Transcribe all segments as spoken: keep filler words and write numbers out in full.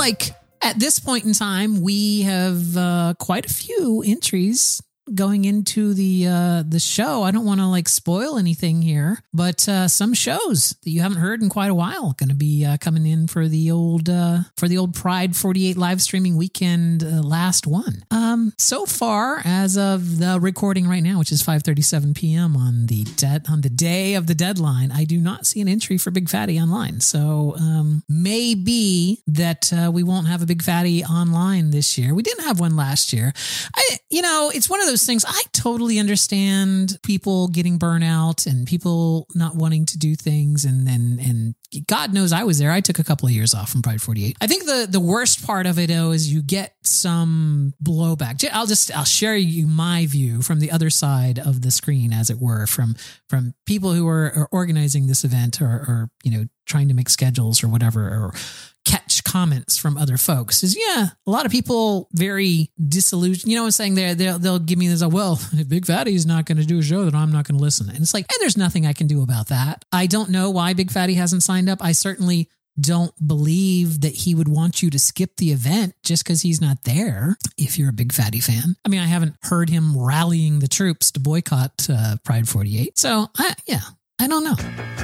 like at this point in time, we have uh, quite a few entries going into the uh, the show. I don't want to like spoil anything here, but uh, some shows that you haven't heard in quite a while going to be uh, coming in for the old uh, for the old Pride forty-eight live streaming weekend uh, last one. Um, so far, as of the recording right now, which is five thirty-seven p.m. on the de- on the day of the deadline, I do not see an entry for Big Fatty online. So um, maybe that uh, we won't have a Big Fatty online this year. We didn't have one last year. I, you know, it's one of those things. I totally understand people getting burnout and people not wanting to do things, and and and God knows I was there. I took a couple of years off from Pride forty-eight. I think the the worst part of it though is you get some blowback. I'll just I'll share you my view from the other side of the screen, as it were, from from people who are, are organizing this event, or, or you know trying to make schedules or whatever, or catch comments from other folks. Is yeah, a lot of people very disillusioned. You know what I'm saying? They're, they'll they'll give me this. Well, if Big Fatty is not going to do a show, then I'm not going to listen. And it's like, and there's nothing I can do about that. I don't know why Big Fatty hasn't signed up. I certainly don't believe that he would want you to skip the event just because he's not there. If you're a Big Fatty fan, I mean, I haven't heard him rallying the troops to boycott uh, Pride forty-eight. So I, yeah, I don't know.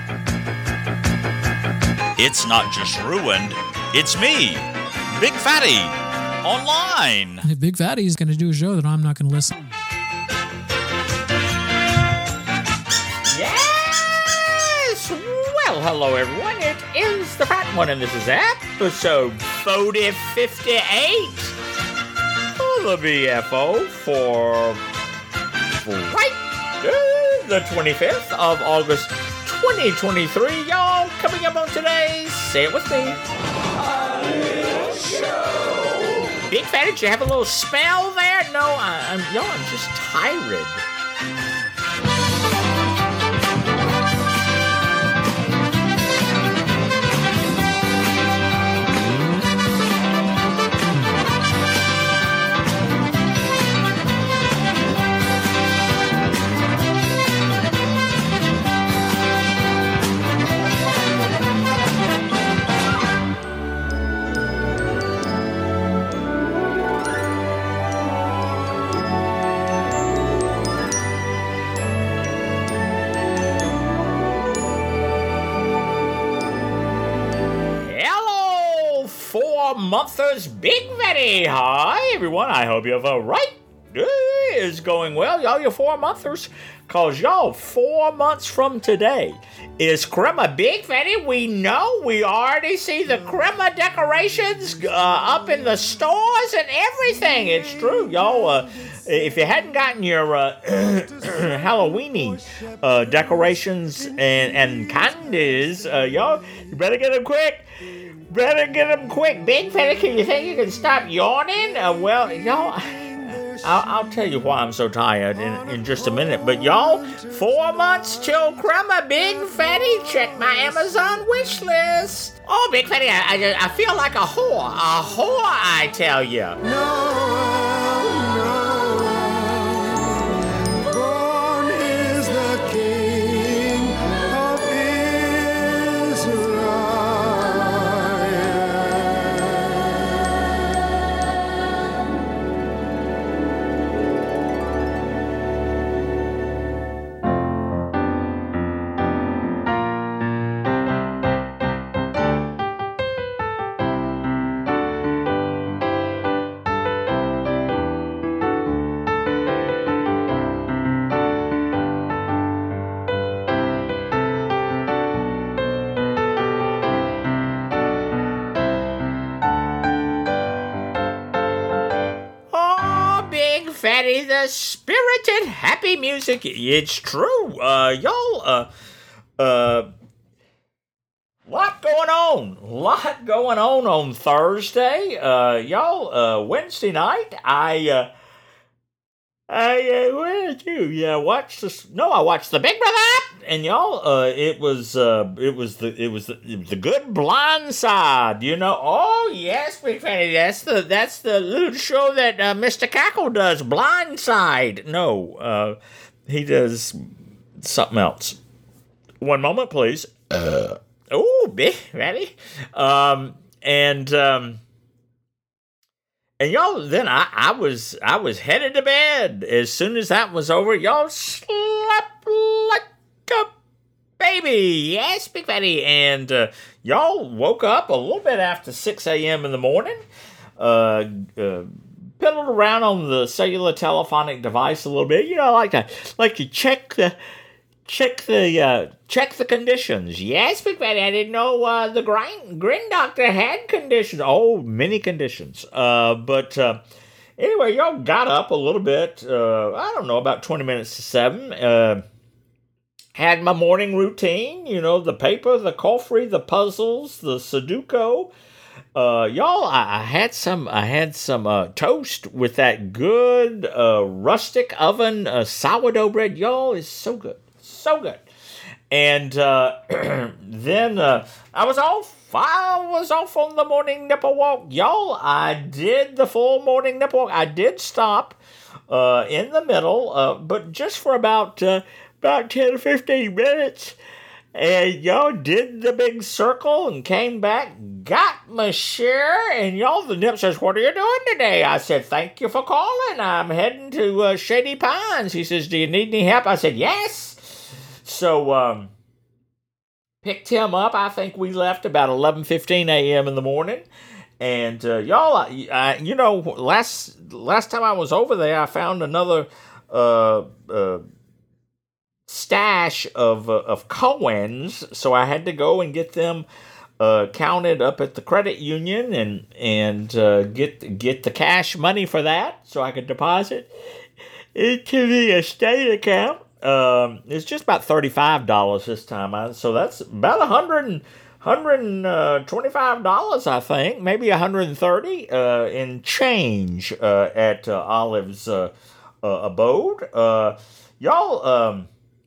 It's not just ruined, it's me, Big Fatty, online. If Big Fatty is going to do a show, then I'm not going to listen. Yes! Well, hello everyone, it is the Fat One, and this is episode forty fifty-eight of the B F O for right the twenty-fifth of August, twenty twenty-three. Y'all, coming up on today's Say It With Me, A Little Show. Big Fatty, did you have a little spell there? No, I, I'm, yo, I'm just tired. Monthers Big Fatty. Hi everyone, I hope you have a right is going well, y'all, you four monthers, cause y'all, four months from today is Crema Big Fatty. We know, we already see the Crema decorations uh, up in the stores and everything. It's true, y'all. Uh, if you hadn't gotten your uh, Halloweeny uh, decorations and, and candies, uh, y'all, you better get them quick. Better get them quick. Big Fatty, can you think you can stop yawning? Uh, well, y'all, I'll, I'll tell you why I'm so tired in, in just a minute. But y'all, four months till Crema Big Fatty. Check my Amazon wish list. Oh, Big Fatty, I, I, I feel like a whore. A whore, I tell you. No. Fatty, the spirited, happy music. It's true. Uh, y'all, uh, uh, lot going on. Lot going on on Thursday. Uh, y'all, uh, Wednesday night, I, uh, I, uh, where did you? Yeah, watched this. No, I watched the Big Brother app, and y'all, uh, it was, uh, it was the, it was the, it was the Good Blind Side, you know. Oh yes, Big Fatty, that's the, that's the little show that uh, Mister Cackle does. Blind Side. No, uh, he does something else. One moment, please. Uh, oh, Big Fatty. Um, and um, And y'all, then I, I was I was headed to bed. As soon as that was over, y'all slept like a baby. Yes, Big Fatty. And uh, y'all woke up a little bit after six a.m. in the morning. Uh, uh, piddled around on the cellular telephonic device a little bit. You know, like to, like to check the... Check the uh, check the conditions. Yes, Big Fatty, I didn't know uh, the grin, grin doctor had conditions. Oh, many conditions. Uh, but uh, anyway, y'all got up a little bit. Uh, I don't know, about twenty minutes to seven. Uh, had my morning routine. You know, the paper, the coffee, the puzzles, the Sudoku. Uh, y'all, I, I had some. I had some uh, toast with that good uh, rustic oven uh, sourdough bread. Y'all, is so good. So good. And uh, then uh, I was off. I was off on the morning nipple walk. Y'all, I did the full morning nipple walk. I did stop uh, in the middle, uh, but just for about, uh, about ten or fifteen minutes. And y'all did the big circle and came back, got my share, and y'all, the nip says, what are you doing today? I said, thank you for calling. I'm heading to uh, Shady Pines. He says, do you need any help? I said, yes. So, um, picked him up. I think we left about eleven fifteen a.m. in the morning. And, uh, y'all, I, I, you know, last last time I was over there, I found another uh, uh, stash of, uh, of Coens. So I had to go and get them uh, counted up at the credit union and, and uh, get, get the cash money for that so I could deposit into the estate account. Um, it's just about thirty-five dollars this time. So that's about one hundred, one twenty-five dollars, I think. Maybe one hundred thirty dollars uh, in change uh, at uh, Olive's uh, uh, abode. Uh, y'all, um,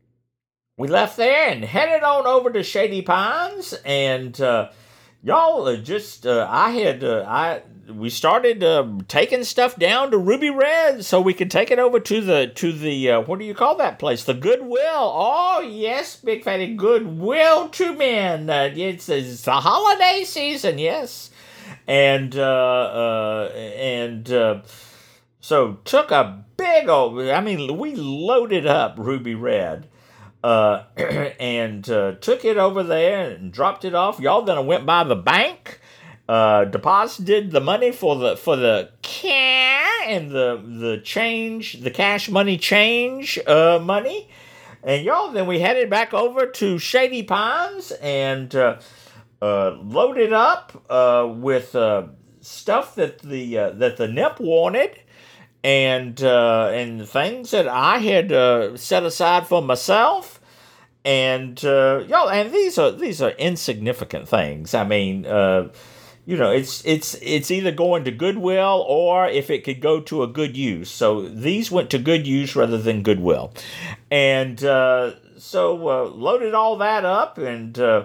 we left there and headed on over to Shady Pines. And uh, y'all, uh, just, uh, I had, uh, I... we started uh, taking stuff down to Ruby Red so we could take it over to the, to the uh, what do you call that place? The Goodwill. Oh, yes, Big Fatty, Goodwill to men. Uh, it's, it's the holiday season, yes. And, uh, uh, and uh, so took a big old, I mean, we loaded up Ruby Red. Uh, and uh, took it over there and dropped it off. Y'all then I went by the bank. Uh, deposited the money for the for the cash and the the change, the cash money change uh, money, and y'all. Then we headed back over to Shady Pines and uh, uh, loaded up uh, with uh, stuff that the uh, that the Nip wanted, and uh, and things that I had uh, set aside for myself. And uh, y'all, and these are these are insignificant things. I mean. Uh, You know, it's it's it's either going to Goodwill or if it could go to a good use. So these went to good use rather than Goodwill. And uh, so uh, loaded all that up and uh,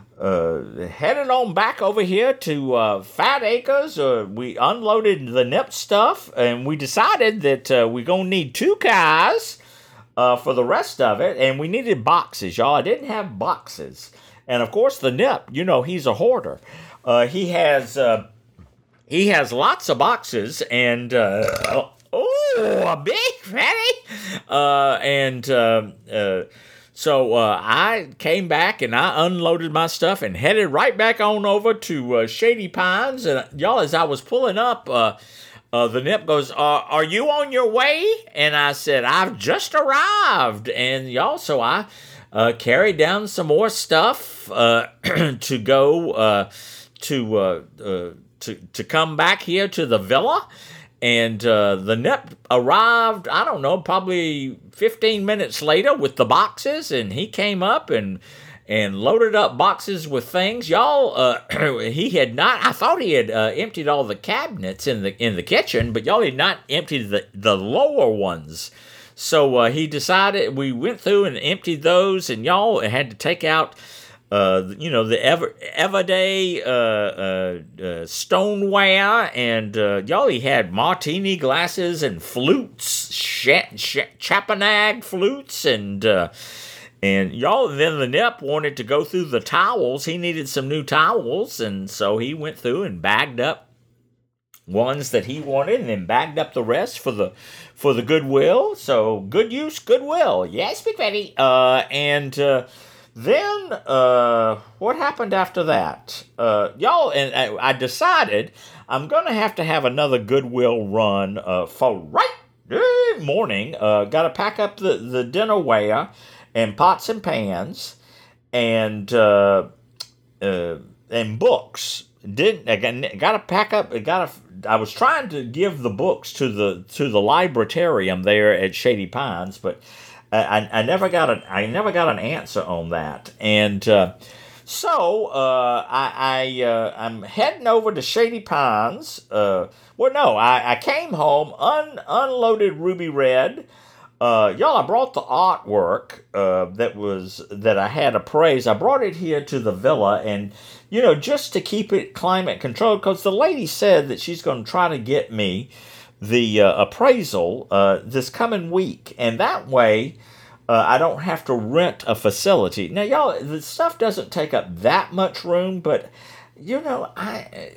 uh, headed on back over here to uh, Fat Acres. Uh, we unloaded the Nip stuff and we decided that uh, we're going to need two cars uh, for the rest of it. And we needed boxes, y'all. I didn't have boxes. And, of course, the Nip, you know, he's a hoarder. Uh, he has uh, he has lots of boxes and uh, oh, a big fatty. Uh, and uh, uh, so uh, I came back and I unloaded my stuff and headed right back on over to uh, Shady Pines. And y'all, as I was pulling up, uh, uh, the Nip goes, uh, "Are you on your way?" And I said, "I've just arrived." And y'all, so I uh, carried down some more stuff uh, to go. Uh, to uh, uh, to to come back here to the villa, and uh, the Nip arrived, I don't know, probably fifteen minutes later with the boxes, and he came up and and loaded up boxes with things. Y'all, uh, he had not, I thought he had uh, emptied all the cabinets in the in the kitchen, but y'all had not emptied the, the lower ones. So uh, he decided, we went through and emptied those, and y'all had to take out Uh, you know, the ever everyday uh, uh, uh, stoneware, and uh, y'all, he had martini glasses and flutes, sh- sh- Chapanag flutes, and uh, and y'all. Then the Nip wanted to go through the towels. He needed some new towels, and so he went through and bagged up ones that he wanted, and then bagged up the rest for the for the Goodwill. So good use, Goodwill. Yes, Big Fatty. Uh, and uh, then uh, what happened after that? Uh, y'all, and I, I decided I'm gonna have to have another Goodwill run uh, for right this morning. Uh, got to pack up the the dinnerware and pots and pans and uh, uh, and books. Didn't again? Got to pack up. Got to. I was trying to give the books to the to the librarium there at Shady Pines, but I, I never got an I never got an answer on that. And uh, so uh, I, I uh, I'm heading over to Shady Pines. Uh, well, no, I, I came home, un, unloaded Ruby Red. Uh, y'all, I brought the artwork uh, that was that I had appraised. I brought it here to the villa, and you know, just to keep it climate controlled, because the lady said that she's going to try to get me the uh, appraisal uh, this coming week, and that way uh, I don't have to rent a facility. Now, y'all, the stuff doesn't take up that much room, but you know, I,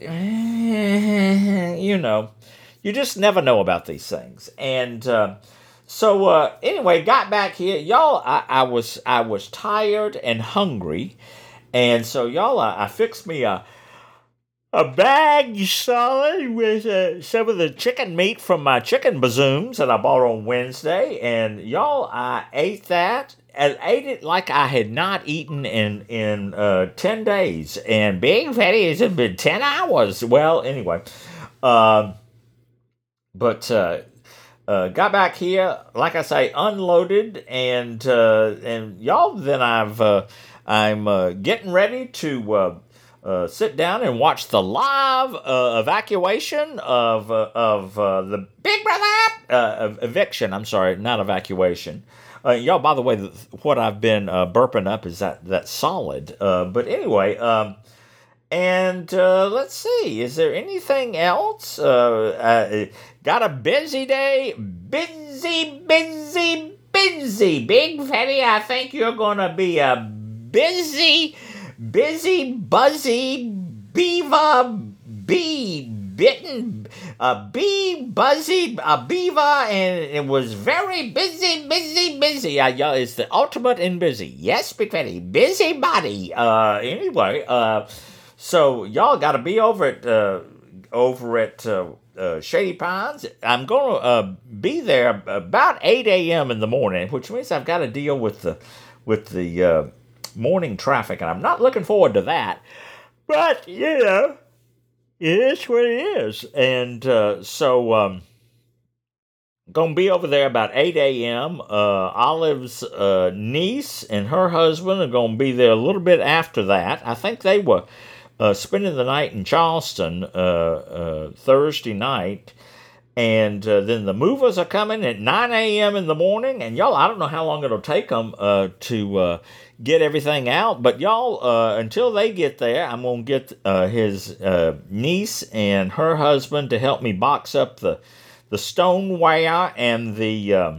you know, you just never know about these things, and. Uh, So uh, anyway, got back here, y'all. I, I was I was tired and hungry, and so y'all, I, I fixed me a a bag salad with uh, some of the chicken meat from my chicken bazooms that I bought on Wednesday, and y'all, I ate that. I ate it like I had not eaten in in uh, ten days, and Big Fatty, it's been ten hours. Well, anyway, uh, but. Uh, Uh, got back here, like I say, unloaded, and uh, and y'all. Then I've uh, I'm uh, getting ready to uh, uh, sit down and watch the live uh, evacuation of uh, of uh, the Big Brother uh, eviction. I'm sorry, not evacuation. Uh, y'all, by the way, the, what I've been uh, burping up is that that solid. Uh, but anyway. Um, And uh, let's see, is there anything else? Uh, uh, got a busy day? Busy, busy, busy. Big Fatty, I think you're going to be a busy, busy, buzzy, beaver, bee, bitten, a bee, buzzy, a beaver, and it was very busy, busy, busy. Uh, yeah, it's the ultimate in busy. Yes, Big Fatty, busybody. Uh, anyway, uh... So y'all got to be over at uh, over at uh, uh, Shady Pines. I'm going to uh, be there about eight a.m. in the morning, which means I've got to deal with the with the uh, morning traffic, and I'm not looking forward to that. But you know, it is what it is, and uh, so um, going to be over there about eight a.m. Uh, Olive's uh, niece and her husband are going to be there a little bit after that. I think they were. Uh, spending the night in Charleston uh, uh, Thursday night, and uh, then the movers are coming at nine a.m. in the morning, and y'all, I don't know how long it'll take them uh, to uh, get everything out, but y'all, uh, until they get there, I'm going to get uh, his uh, niece and her husband to help me box up the, the stoneware and the, um,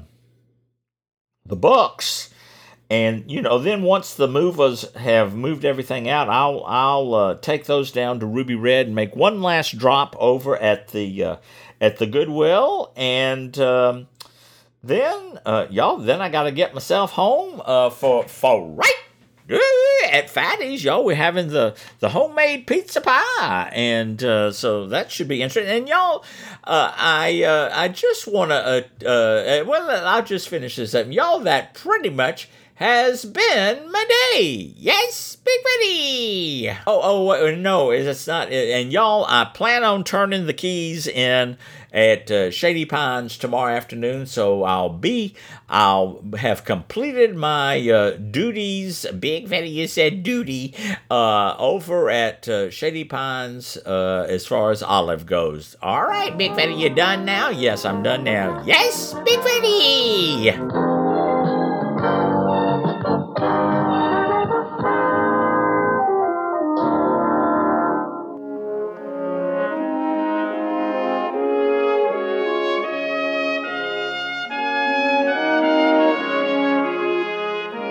the books. And, you know, then once the movers have moved everything out, I'll I'll uh, take those down to Ruby Red and make one last drop over at the uh, at the Goodwill. And um, then, uh, y'all, then I got to get myself home uh, for, for right at Fatty's, y'all. We're having the, the homemade pizza pie. And uh, so that should be interesting. And, y'all, uh, I uh, I just want to, uh, uh, well, I'll just finish this up. Y'all, that pretty much has been my day. Yes, Big Fatty. Oh, oh, no, it's not. And y'all, I plan on turning the keys in at uh, Shady Pines tomorrow afternoon. So I'll be, I'll have completed my uh, duties. Big Fatty, you said duty, uh, over at uh, Shady Pines uh, as far as Olive goes. All right, Big Fatty, you done now? Yes, I'm done now. Yes, Big Fatty.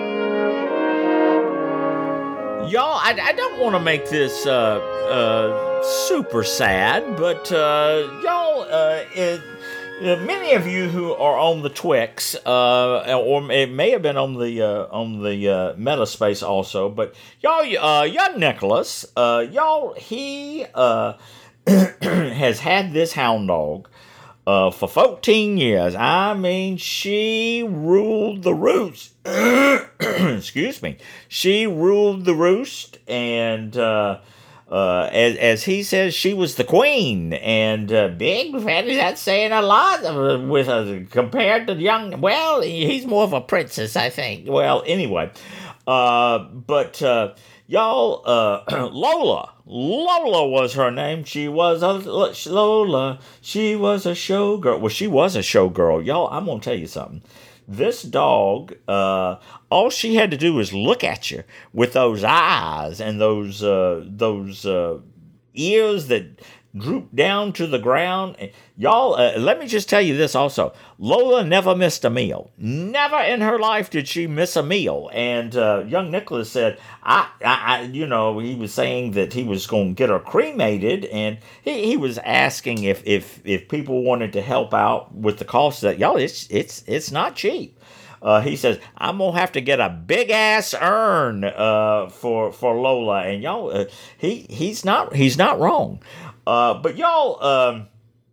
Y'all, I, I don't want to make this uh, uh, super sad, but uh, y'all, uh, it, uh, many of you who are on the Twix, uh, or it may have been on the uh, on the uh, Metaspace also, but y'all, uh, young Nicholas, uh, y'all, he uh, has had this hound dog uh, for fourteen years. I mean, she ruled the roost. Excuse me. She ruled the roost, and uh, uh, as as he says, she was the queen. And uh, Big Fatty, that's saying a lot uh, with uh, compared to young. Well, he's more of a princess, I think. Well, anyway, uh, but uh, y'all, uh, Lola. Lola was her name. She was a Lola. She was a showgirl. Well, she was a showgirl. Y'all, I'm gonna tell you something. This dog, uh, all she had to do was look at you with those eyes and those uh, those uh, ears that drooped down to the ground. Y'all, uh, let me just tell you this also. Lola never missed a meal. Never in her life did she miss a meal. And uh, young Nicholas said, I, I, I, you know, he was saying that he was going to get her cremated, and he, he was asking if, if if people wanted to help out with the cost of that. Y'all, it's it's it's not cheap. Uh, he says, I'm going to have to get a big-ass urn uh, for for Lola. And y'all, uh, he he's not he's not wrong. Uh, but y'all, um,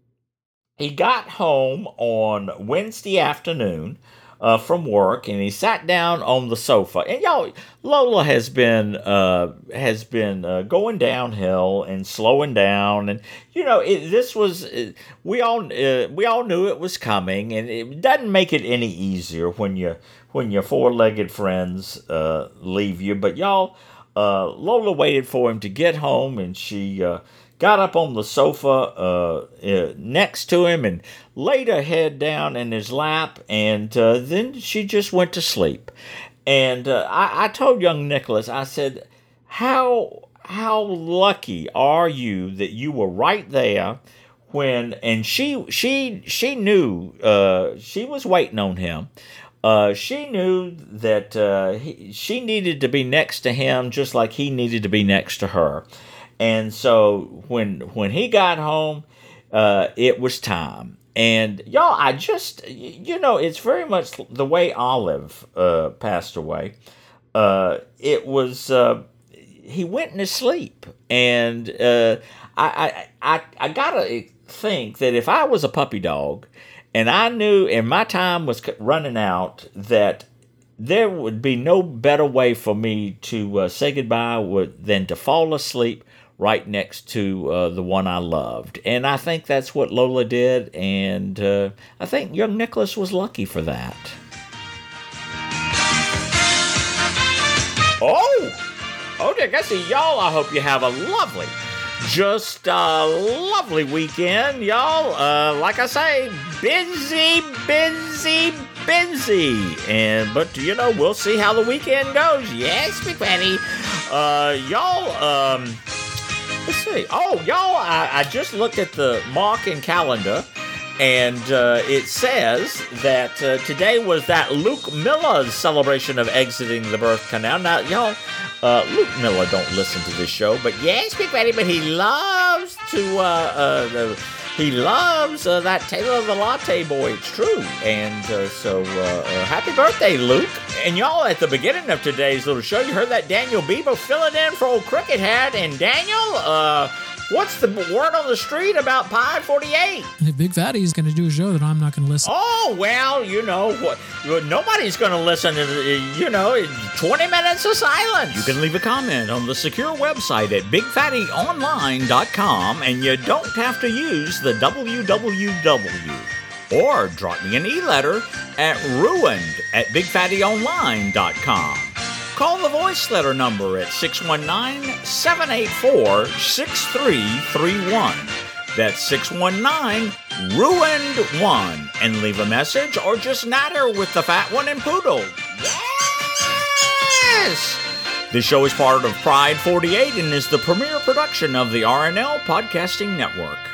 he got home on Wednesday afternoon uh, from work, and he sat down on the sofa. And y'all, Lola has been uh, has been uh, going downhill and slowing down, and you know, it, this was uh, we all uh, we all knew it was coming, and it doesn't make it any easier when you when your four-legged friends uh, leave you. But y'all, uh, Lola waited for him to get home, and she. Uh, got up on the sofa uh, uh, next to him and laid her head down in his lap, and uh, then she just went to sleep. And uh, I, I told young Nicholas, I said, how how lucky are you that you were right there when, and she she she knew, uh, she was waiting on him. Uh, she knew that uh, he, she needed to be next to him just like he needed to be next to her. And so when when he got home, uh, it was time. And y'all, I just, you know, it's very much the way Olive uh, passed away. Uh, it was, uh, he went to sleep. And uh, I, I, I, I gotta think that if I was a puppy dog and I knew and my time was running out, that there would be no better way for me to uh, say goodbye with, than to fall asleep right next to uh, the one I loved. And I think that's what Lola did, and uh, I think young Nicholas was lucky for that. Oh! Oh, I see y'all. I hope you have a lovely, just a lovely weekend, y'all. Uh, like I say, busy, busy, busy. And, but, you know, we'll see how the weekend goes. Yes, Big Fatty. Uh, y'all, um... Let's see. Oh, y'all, I, I just looked at the Markan calendar, and uh, it says that uh, today was that Luke Miller's celebration of exiting the birth canal. Now, y'all, uh, Luke Miller don't listen to this show, but yes, Big Fatty, but he loves to, uh, uh, the, he loves uh, that Taylor of the Latte Boy. It's true. And uh, so, uh, uh, happy birthday, Luke. And y'all, at the beginning of today's little show, you heard that Daniel Bieber filling in for old Cricket Hat. And Daniel, uh, what's the word on the street about Pi forty-eight? Big Fatty's going to do a show that I'm not going to listen. Oh, well, you know, what? Nobody's going to listen to, you know, twenty minutes of silence. You can leave a comment on the secure website at big fatty online dot com, and you don't have to use the W W W. Or drop me an e-letter at ruined at big fatty online dot com. Call the voice letter number at six one nine, seven eight four, six three three one. That's six one nine, ruined one. And leave a message or just natter with the fat one and poodle. Yes! This show is part of Pride forty-eight and is the premier production of the R N L Podcasting Network.